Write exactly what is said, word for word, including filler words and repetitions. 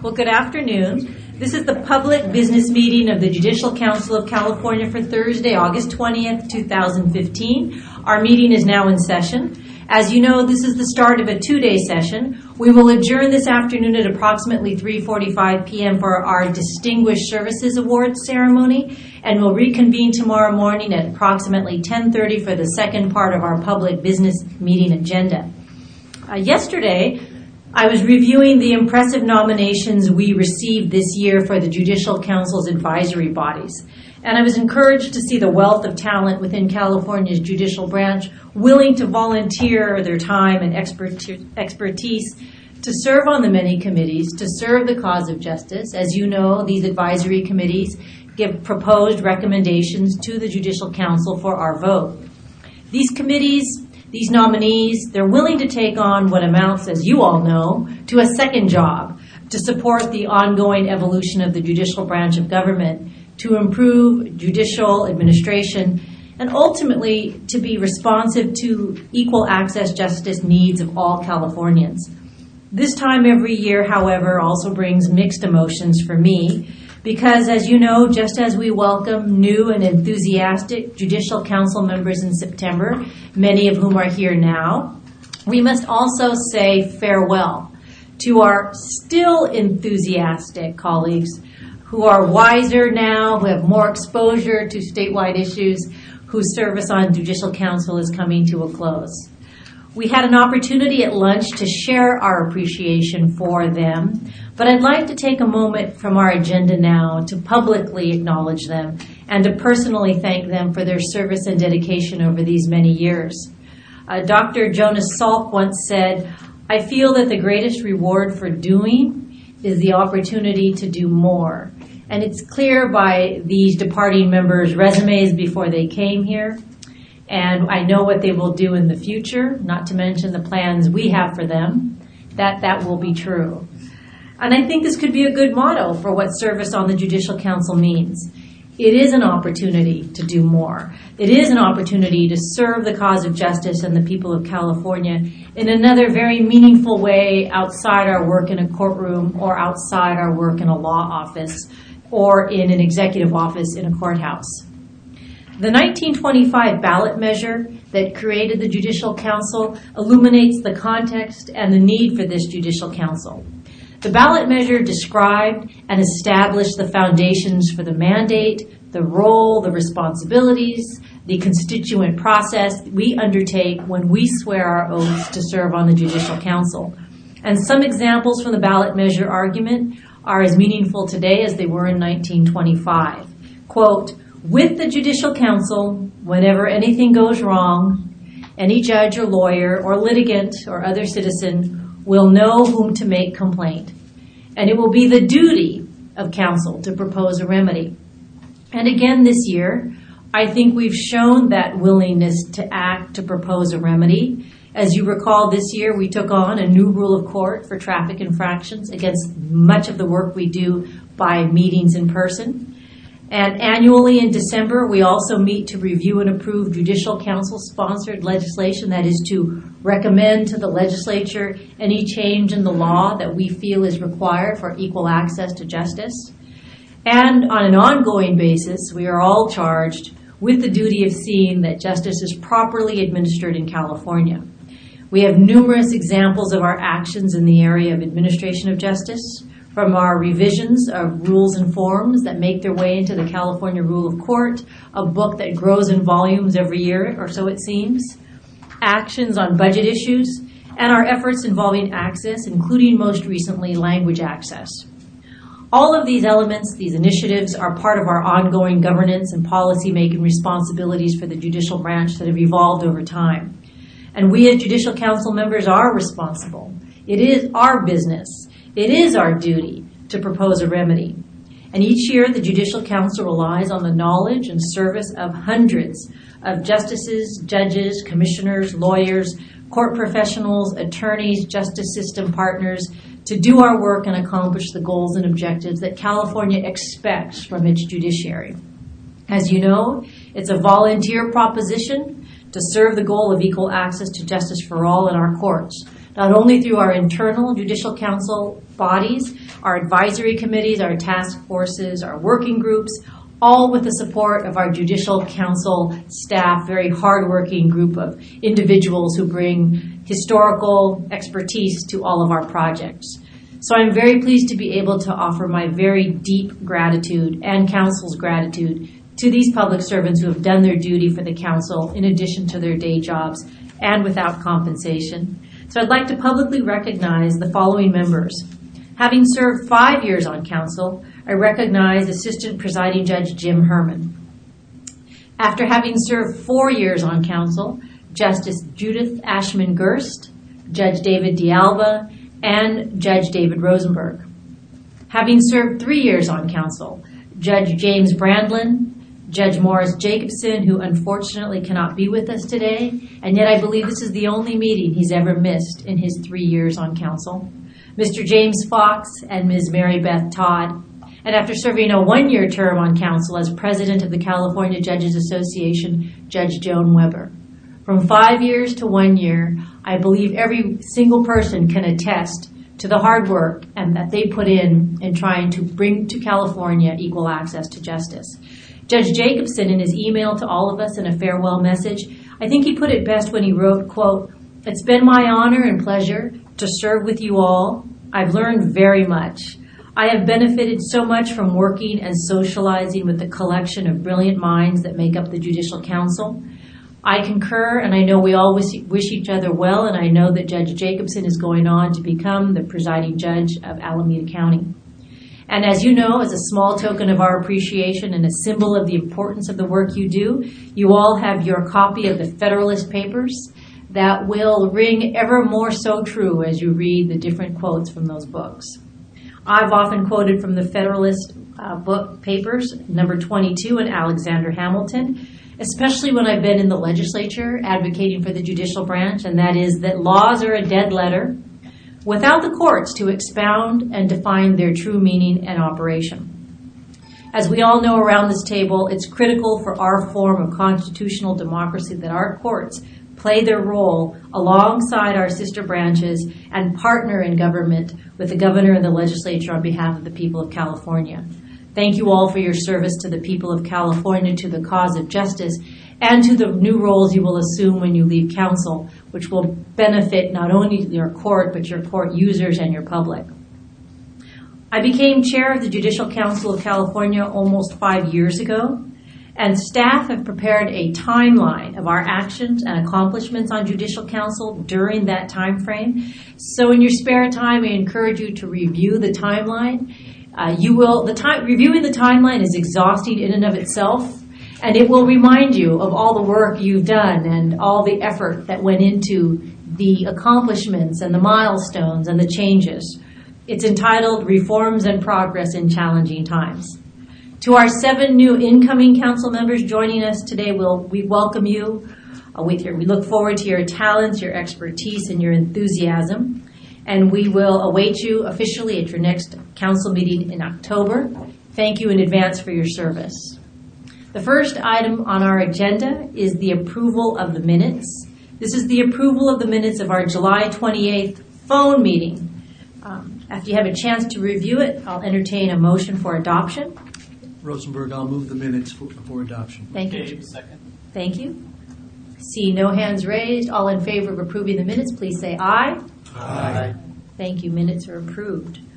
Well, good afternoon. This is the public business meeting of the Judicial Council of California for Thursday, August twentieth, two thousand fifteen. Our meeting is now in session. As you know, this is the start of a two-day session. We will adjourn this afternoon at approximately three forty-five p.m. for our Distinguished Services Awards ceremony, and we'll reconvene tomorrow morning at approximately ten thirty for the second part of our public business meeting agenda. Uh, yesterday, I was reviewing the impressive nominations we received this year for the Judicial Council's advisory bodies, and I was encouraged to see the wealth of talent within California's judicial branch willing to volunteer their time and expertise to serve on the many committees, to serve the cause of justice. As you know, these advisory committees give proposed recommendations to the Judicial Council for our vote. These committees, these nominees, they're willing to take on what amounts, as you all know, to a second job, to support the ongoing evolution of the judicial branch of government, to improve judicial administration, and ultimately to be responsive to equal access justice needs of all Californians. This time every year, however, also brings mixed emotions for me, because as you know, just as we welcome new and enthusiastic Judicial Council members in September, many of whom are here now, we must also say farewell to our still enthusiastic colleagues who are wiser now, who have more exposure to statewide issues, whose service on Judicial Council is coming to a close. We had an opportunity at lunch to share our appreciation for them, but I'd like to take a moment from our agenda now to publicly acknowledge them and to personally thank them for their service and dedication over these many years. Uh, Doctor Jonas Salk once said, "I feel that the greatest reward for doing is the opportunity to do more." And it's clear by these departing members' resumes before they came here. And I know what they will do in the future, not to mention the plans we have for them, that that will be true. And I think this could be a good motto for what service on the Judicial Council means. It is an opportunity to do more. It is an opportunity to serve the cause of justice and the people of California in another very meaningful way outside our work in a courtroom or outside our work in a law office or in an executive office in a courthouse. The nineteen twenty-five ballot measure that created the Judicial Council illuminates the context and the need for this Judicial Council. The ballot measure described and established the foundations for the mandate, the role, the responsibilities, the constituent process we undertake when we swear our oaths to serve on the Judicial Council. And some examples from the ballot measure argument are as meaningful today as they were in nineteen twenty-five. Quote, "With the Judicial Council, whenever anything goes wrong, any judge or lawyer or litigant or other citizen will know whom to make complaint, and it will be the duty of counsel to propose a remedy." And again this year, I think we've shown that willingness to act to propose a remedy. As you recall, this year we took on a new rule of court for traffic infractions against much of the work we do by meetings in person. And annually in December, we also meet to review and approve Judicial Council-sponsored legislation, that is to recommend to the legislature any change in the law that we feel is required for equal access to justice. And on an ongoing basis, we are all charged with the duty of seeing that justice is properly administered in California. We have numerous examples of our actions in the area of administration of justice, from our revisions of rules and forms that make their way into the California Rule of Court, a book that grows in volumes every year, or so it seems, actions on budget issues, and our efforts involving access, including most recently language access. All of these elements, these initiatives, are part of our ongoing governance and policy-making responsibilities for the judicial branch that have evolved over time. And we as Judicial Council members are responsible. It is our business. It is our duty to propose a remedy. And each year, the Judicial Council relies on the knowledge and service of hundreds of justices, judges, commissioners, lawyers, court professionals, attorneys, justice system partners to do our work and accomplish the goals and objectives that California expects from its judiciary. As you know, it's a volunteer proposition to serve the goal of equal access to justice for all in our courts. not only through our internal Judicial Council bodies, our advisory committees, our task forces, our working groups, all with the support of our Judicial Council staff, very hardworking group of individuals who bring historical expertise to all of our projects. So I'm very pleased to be able to offer my very deep gratitude and Council's gratitude to these public servants who have done their duty for the Council in addition to their day jobs and without compensation. So I'd like to publicly recognize the following members. Having served five years on Council, I recognize Assistant Presiding Judge Jim Herman. After having served four years on Council, Justice Judith Ashman Gerst, Judge David D'Alba, and Judge David Rosenberg. Having served three years on Council, Judge James Brandlin, Judge Morris Jacobson, who unfortunately cannot be with us today, and yet I believe this is the only meeting he's ever missed in his three years on Council, Mister James Fox, and Miz Mary Beth Todd. And after serving a one-year term on Council as President of the California Judges Association, Judge Joan Weber. From five years to one year, I believe every single person can attest to the hard work and that they put in in trying to bring to California equal access to justice. Judge Jacobson, in his email to all of us in a farewell message, I think he put it best when he wrote, quote, "It's been my honor and pleasure to serve with you all. I've learned very much. I have benefited so much from working and socializing with the collection of brilliant minds that make up the Judicial Council. I concur, and I know we all wish, wish each other well, and I know that Judge Jacobson is going on to become the presiding judge of Alameda County. And as you know, as a small token of our appreciation and a symbol of the importance of the work you do, you all have your copy of the Federalist Papers that will ring ever more so true as you read the different quotes from those books. I've often quoted from the Federalist uh, book papers, number twenty-two and Alexander Hamilton, especially when I've been in the legislature advocating for the judicial branch, and that is that laws are a dead letter without the courts to expound and define their true meaning and operation. As we all know around this table, it's critical for our form of constitutional democracy that our courts play their role alongside our sister branches and partner in government with the governor and the legislature on behalf of the people of California. Thank you all for your service to the people of California, to the cause of justice, and to the new roles you will assume when you leave council, which will benefit not only your court, but your court users and your public. I became chair of the Judicial Council of California almost five years ago, and staff have prepared a timeline of our actions and accomplishments on Judicial Council during that time frame. So in your spare time, I encourage you to review the timeline. Uh, you will, the time, reviewing the timeline is exhausting in and of itself, and it will remind you of all the work you've done and all the effort that went into the accomplishments and the milestones and the changes. It's entitled Reforms and Progress in Challenging Times. To our seven new incoming council members joining us today, we'll, we welcome you. Uh, with your, we look forward to your talents, your expertise, and your enthusiasm. And we will await you officially at your next council meeting in October. Thank you in advance for your service. The first item on our agenda is the approval of the minutes. This is the approval of the minutes of our July twenty-eighth phone meeting. Um, after you have a chance to review it, I'll entertain a motion for adoption. Rosenberg, I'll move the minutes for, for adoption. Thank you. Gabe, second. Thank you. See no hands raised. All in favor of approving the minutes, please say aye. Aye. Thank you. Minutes are approved.